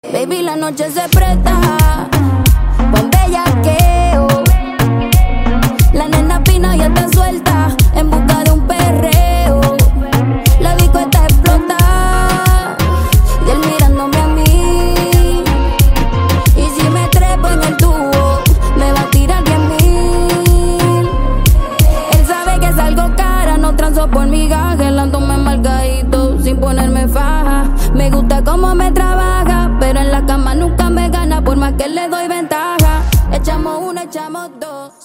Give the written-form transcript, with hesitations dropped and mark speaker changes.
Speaker 1: Baby, la noche se presta pa' un bellaqueo. La nena fina ya está suelta en busca de un perreo. La disco está explotada y él mirándome a mí. Y si me trepo en el tubo, me va a tirar 10,000. Él sabe que salgo cara, no transo por migajas. Ándome marcadito sin ponerme faja. Me gusta cómo me trabaja, pero en la cama nunca me gana por más que le doy ventaja. Echamos uno, echamos dos.